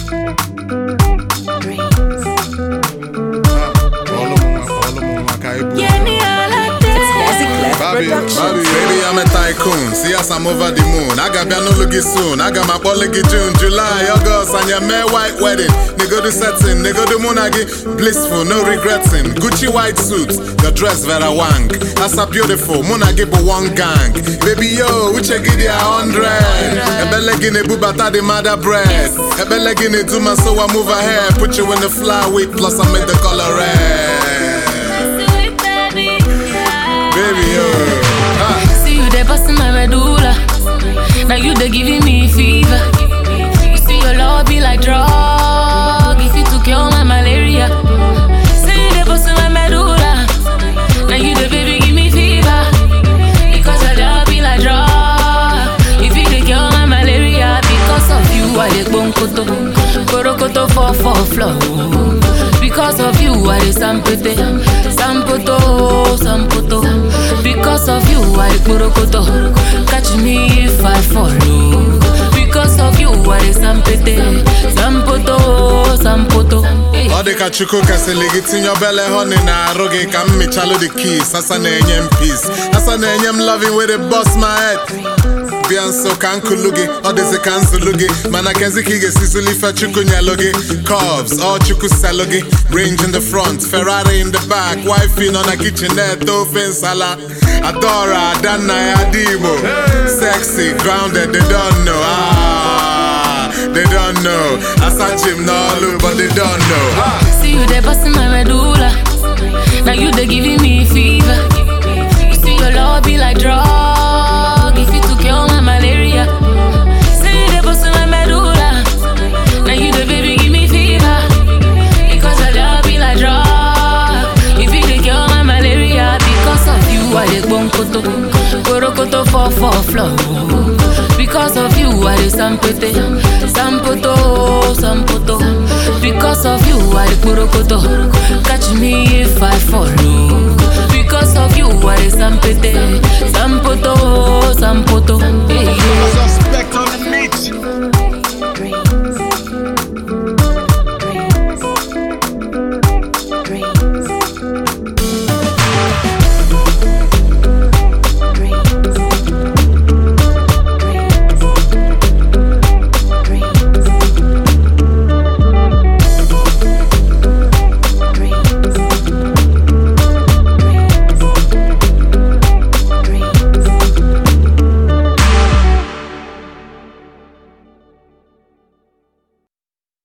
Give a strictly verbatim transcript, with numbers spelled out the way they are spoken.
Baby, baby, I'm a tycoon. See us, I'm over the moon. I got piano looking soon. I got my polyggy June, July, August, and your May white wedding. Nigga do setting, nigga do monagi. Blissful, no regretting. Gucci white suits, your dress very wang. That's a beautiful, monagi but one gang. Baby yo, which I give you a hundred. Ebe legging a bubata the mother bread. Ebe legging it to my so I move ahead. Put you in the flyweight, plus I make the color red. Baby, yo. Ah. See you there busting my medulla. Now you there giving me fever. You see your love be like drug. If you took care of my malaria. See you there busting my medulla. Now you there baby give me fever. Because your love be like drug. If you take care of my malaria. Because of you I dey bonkoto. Korokoto for for flow. Because of you I dey sampete. Sampoto, sampoto. Because of you I dey korokoto. Catch me if I follow. Because of you I dey sampete. Sampoto, sampoto. All the kachuko kaseligit in your belly, honey, na roge kam me chalo the keys. Asa na enyem peace. Asa na enyem loving with it bust my head. Bianso kankulugi, all this a kansulugi. Mana kenziki ge sisuli fa chukunya logi. Cubs, all chuku salogi. Range in the front, Ferrari in the back. Wifey on a kitchenette, open sala. Adora, Dana, Adimo. Sexy, grounded, they don't know. Ah, they don't know. I search him no look, but they don't know. Ah. See you there busting my medulla. Now you there giving me fever. You see your love be like drug. If you took care of my malaria. See you there busting my medulla. Now you there baby give me fever. Because your love be like drug. If you take care of my malaria. Because of you I dey bonkoto. Korokoto for for flow. Because of you I dey sampete. Sampoto, sampoto. Because of you I dey korokoto. Catch me if I follow. Because of you I dey sampete. Sampoto, sampoto. Hey, yeah.